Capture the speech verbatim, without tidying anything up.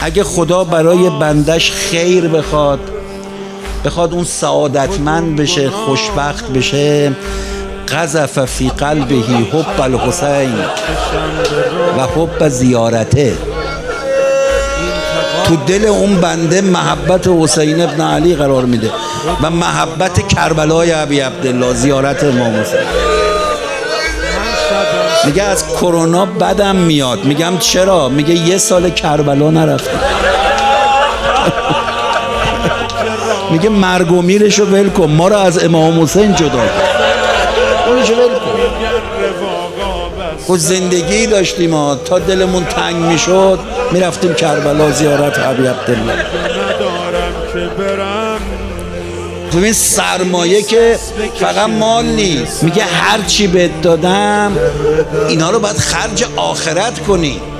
اگه خدا برای بندش خیر بخواد، بخواد اون سعادتمند بشه، خوشبخت بشه، قذف فی قلبه حب الحسین و حب زیارته، تو دل اون بنده محبت حسین ابن علی قرار میده و محبت کربلای ابی عبدالله، زیارت امام حسین. میگه از کرونا بدم میاد. میگم چرا؟ میگه یه سال کربلا نرفتم. میگه مرگ و میرشو ول کن، ما رو از امام حسین جدا کن، اونشو ول کن. خود زندگی داشتیم ما، تا دلمون تنگ میشد میرفتیم کربلا زیارت ابی عبدالله. ببین سرمایه که فقط مال نیست، میگه هر چی بهت دادم اینا رو باید خرج آخرت کنی.